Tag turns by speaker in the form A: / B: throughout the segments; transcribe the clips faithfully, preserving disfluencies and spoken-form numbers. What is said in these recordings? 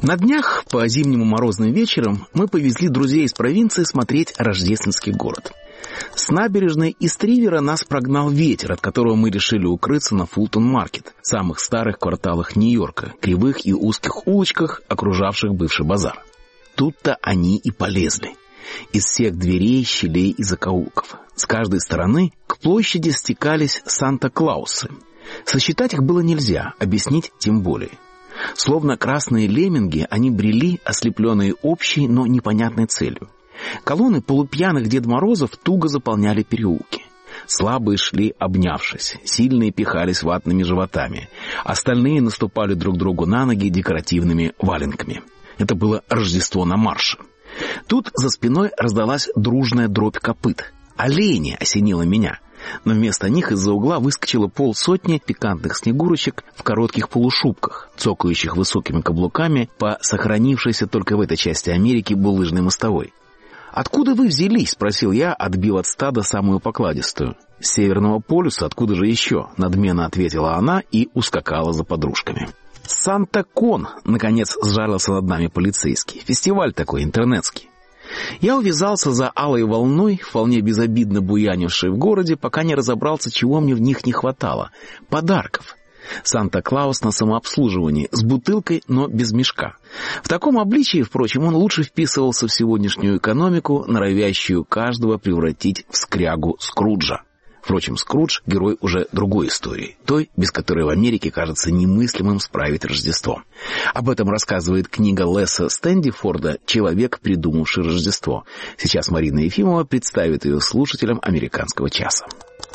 A: На днях по зимнему морозным вечерам мы повезли друзей из провинции смотреть рождественский город. С набережной из Тривера нас прогнал ветер, от которого мы решили укрыться на Фултон-маркет, самых старых кварталах Нью-Йорка, кривых и узких улочках, окружавших бывший базар. Тут-то они и полезли. Из всех дверей, щелей и закоулков. С каждой стороны к площади стекались Санта-Клаусы. Сосчитать их было нельзя, объяснить тем более. Словно красные лемминги, они брели, ослепленные общей, но непонятной целью. Колонны полупьяных Дед Морозов туго заполняли переулки. Слабые шли, обнявшись, сильные пихались ватными животами, остальные наступали друг другу на ноги декоративными валенками. Это было Рождество на марше. Тут за спиной раздалась дружная дробь копыт. Олени осенило меня. Но вместо них из-за угла выскочило полсотни пикантных снегурочек в коротких полушубках, цокающих высокими каблуками по сохранившейся только в этой части Америки булыжной мостовой. «Откуда вы взялись?» — спросил я, отбив от стада самую покладистую. «С Северного полюса, откуда же еще?» — надменно ответила она и ускакала за подружками. «Санта-Кон!» — наконец сжалился над нами полицейский. «Фестиваль такой, интернетский». Я увязался за алой волной, вполне безобидно буянившей в городе, пока не разобрался, чего мне в них не хватало. Подарков. Санта-Клаус на самообслуживании, с бутылкой, но без мешка. В таком обличии, впрочем, он лучше вписывался в сегодняшнюю экономику, норовящую каждого превратить в скрягу Скруджа. Впрочем, Скрудж — герой уже другой истории, той, без которой в Америке кажется немыслимым справить Рождество. Об этом рассказывает книга Леса Стэндифорда «Человек, придумавший Рождество». Сейчас Марина Ефимова представит ее слушателям «Американского часа».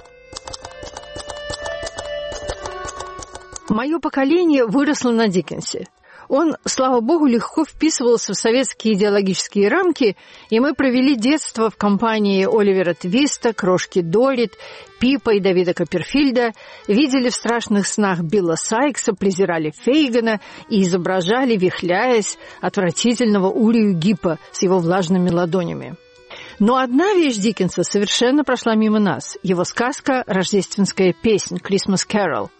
B: Мое поколение выросло на Диккенсе. Он, слава богу, легко вписывался в советские идеологические рамки, и мы провели детство в компании Оливера Твиста, Крошки Доррит, Пипа и Давида Копперфильда, видели в страшных снах Билла Сайкса, презирали Фейгана и изображали, вихляясь, отвратительного Урию Гиппа с его влажными ладонями. Но одна вещь Диккенса совершенно прошла мимо нас. Его сказка «Рождественская песнь» «Christmas Carol».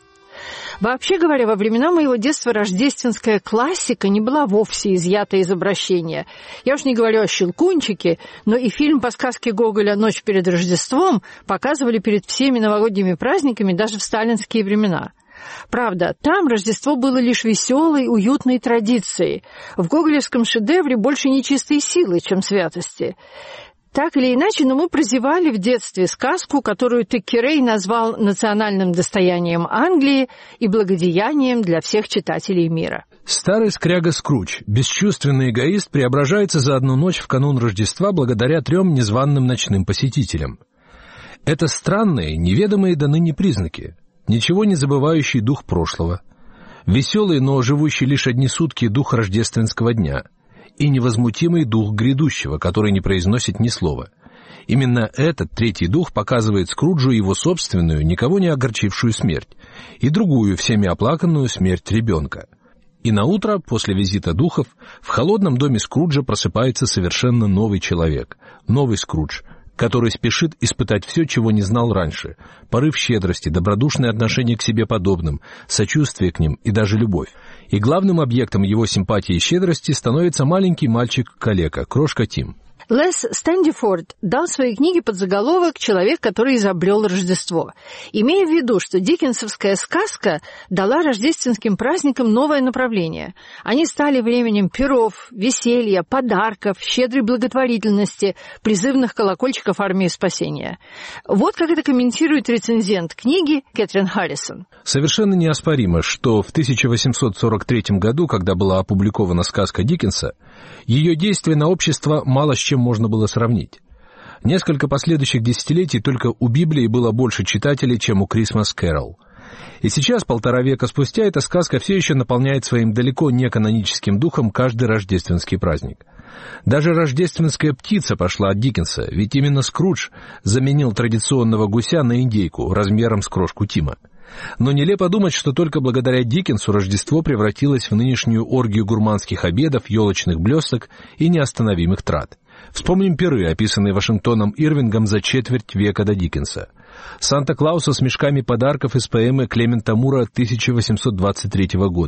B: Вообще говоря, во времена моего детства рождественская классика не была вовсе изъята из обращения. Я уж не говорю о «Щелкунчике», но и фильм по сказке Гоголя «Ночь перед Рождеством» показывали перед всеми новогодними праздниками даже в сталинские времена. Правда, там Рождество было лишь веселой, уютной традицией. В гоголевском шедевре больше нечистой силы, чем святости. Так или иначе, но мы прозевали в детстве сказку, которую Теккерей назвал национальным достоянием Англии и благодеянием для всех читателей мира.
C: Старый скряга Скрудж, бесчувственный эгоист, преображается за одну ночь в канун Рождества благодаря трем незваным ночным посетителям. Это странные, неведомые до ныне признаки, ничего не забывающий дух прошлого, веселый, но живущий лишь одни сутки дух рождественского дня — и невозмутимый дух грядущего, который не произносит ни слова. Именно этот третий дух показывает Скруджу его собственную, никого не огорчившую смерть, и другую, всеми оплаканную смерть ребенка. И наутро, после визита духов, в холодном доме Скруджа просыпается совершенно новый человек, новый Скрудж, который спешит испытать все, чего не знал раньше: порыв щедрости, добродушное отношение к себе подобным, сочувствие к ним и даже любовь. И главным объектом его симпатии и щедрости становится маленький мальчик-калека, крошка Тим.
B: Лес Стэндифорд дал своей книге подзаголовок «Человек, который изобрел Рождество», имея в виду, что диккенсовская сказка дала рождественским праздникам новое направление. Они стали временем пиров, веселья, подарков, щедрой благотворительности, призывных колокольчиков армии спасения. Вот как это комментирует рецензент книги Кэтрин Харрисон.
C: Совершенно неоспоримо, что в тысяча восемьсот сорок третьем году, когда была опубликована сказка Диккенса, ее действие на общество мало с чем можно было сравнить. Несколько последующих десятилетий только у Библии было больше читателей, чем у Christmas Carol. И сейчас, полтора века спустя, эта сказка все еще наполняет своим далеко не каноническим духом каждый рождественский праздник. Даже рождественская птица пошла от Диккенса, ведь именно Скрудж заменил традиционного гуся на индейку размером с крошку Тима. Но нелепо думать, что только благодаря Диккенсу Рождество превратилось в нынешнюю оргию гурманских обедов, елочных блесток и неостановимых трат. Вспомним пиры, описанные Вашингтоном Ирвингом за четверть века до Диккенса. Санта-Клауса с мешками подарков из поэмы Клемента Мура тысяча восемьсот двадцать третьего года.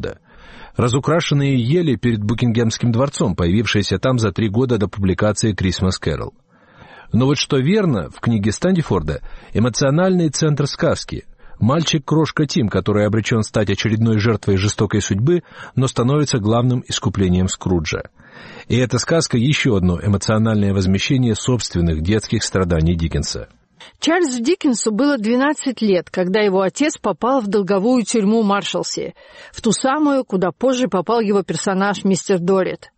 C: разукрашенные ели перед Букингемским дворцом, появившиеся там за три года до публикации «Christmas Carol». Но вот что верно, в книге Стандифорда эмоциональный центр сказки. Мальчик-крошка Тим, который обречен стать очередной жертвой жестокой судьбы, но становится главным искуплением Скруджа. И эта сказка — еще одно эмоциональное возмещение собственных детских страданий Диккенса.
B: Чарльзу Диккенсу было двенадцать лет, когда его отец попал в долговую тюрьму Маршалси, в ту самую, куда позже попал его персонаж мистер Дорит.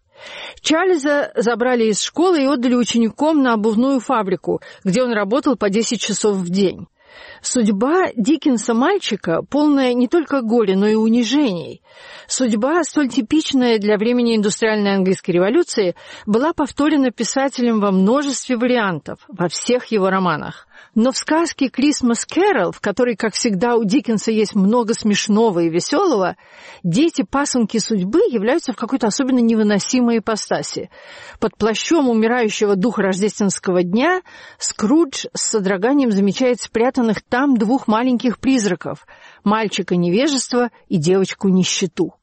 B: Чарльза забрали из школы и отдали учеником на обувную фабрику, где он работал по десять часов в день. Судьба Диккенса-мальчика полная не только горя, но и унижений. Судьба, столь типичная для времени индустриальной английской революции, была повторена писателем во множестве вариантов, во всех его романах. Но в сказке «Christmas Carol», в которой, как всегда, у Диккенса есть много смешного и веселого, дети-пасынки судьбы являются в какой-то особенно невыносимой ипостаси. Под плащом умирающего духа рождественского дня Скрудж с содроганием замечает спрятанных там двух маленьких призраков — мальчика невежества и девочку нищету.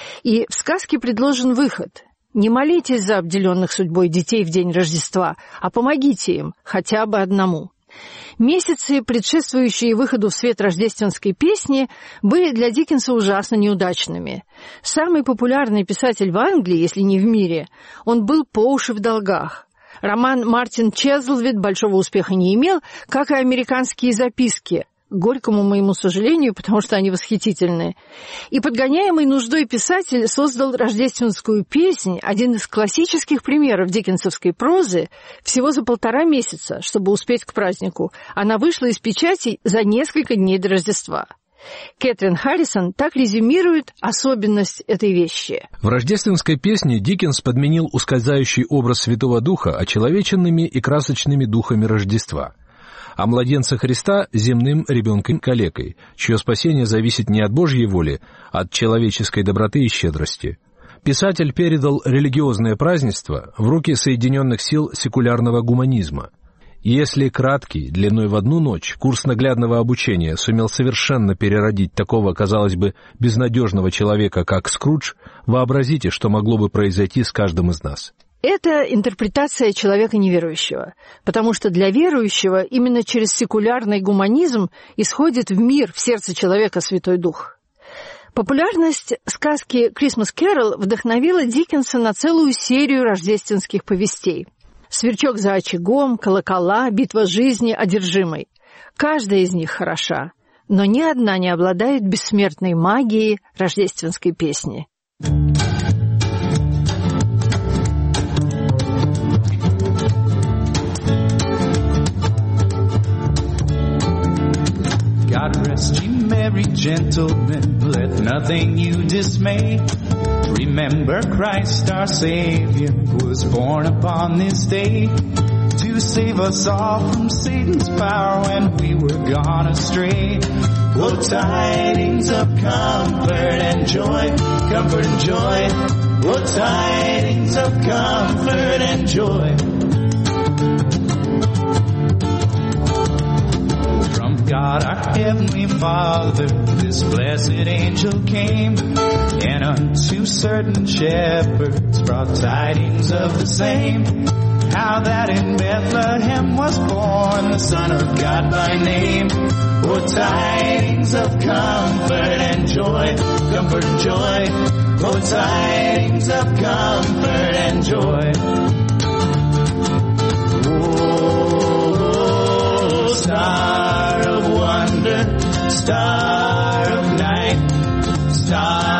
B: И в сказке предложен выход. Не молитесь за обделенных судьбой детей в день Рождества, а помогите им, хотя бы одному. Месяцы, предшествующие выходу в свет рождественской песни, были для Диккенса ужасно неудачными. Самый популярный писатель в Англии, если не в мире, он был по уши в долгах. Роман «Мартин Чезлвид» большого успеха не имел, как и «Американские записки», к горькому моему сожалению, потому что они восхитительны. И подгоняемый нуждой писатель создал рождественскую песнь, один из классических примеров диккенсовской прозы, всего за полтора месяца, чтобы успеть к празднику. Она вышла из печати за несколько дней до Рождества. Кэтрин Харрисон так резюмирует особенность этой вещи.
C: В рождественской песне Диккенс подменил ускользающий образ Святого Духа очеловеченными и красочными духами Рождества, а младенца Христа — земным ребенком-калекой, чье спасение зависит не от Божьей воли, а от человеческой доброты и щедрости. Писатель передал религиозное празднество в руки соединенных сил секулярного гуманизма. И если краткий, длиной в одну ночь, курс наглядного обучения сумел совершенно переродить такого, казалось бы, безнадежного человека, как Скрудж, вообразите, что могло бы произойти с каждым из нас.
B: Это интерпретация человека неверующего, потому что для верующего именно через секулярный гуманизм исходит в мир, в сердце человека Святой Дух. Популярность сказки «Christmas Carol» вдохновила Диккенса на целую серию рождественских повестей. «Сверчок за очагом», «Колокола», «Битва жизни», «Одержимый». Каждая из них хороша, но ни одна не обладает бессмертной магией рождественской песни.
D: God rest you, merry gentlemen, let nothing you dismay. Remember Christ our Savior was born upon this day to save us all from Satan's power when we were gone astray. Oh, tidings of comfort and joy, comfort and joy. Oh, tidings of comfort and joy. God, our heavenly Father, this blessed angel came, and unto certain shepherds brought tidings of the same, how that in Bethlehem was born the Son of God by name. Oh, tidings of comfort and joy, comfort and joy. Oh, tidings of comfort and joy. Oh, star of wonder, star of night, star